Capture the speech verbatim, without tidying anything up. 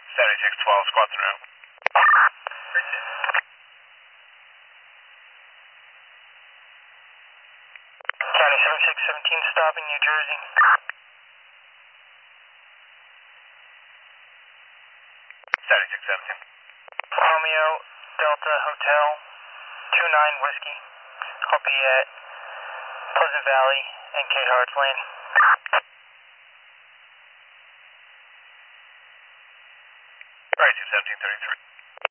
seventy-six twelve, squad through. County seventy-six seventeen stopping New Jersey. seventy-six seventeen. Romeo Delta Hotel two nine Whiskey. I'll be at Pleasant Valley and K Harts Lane. Alright, two seventeen thirty-three.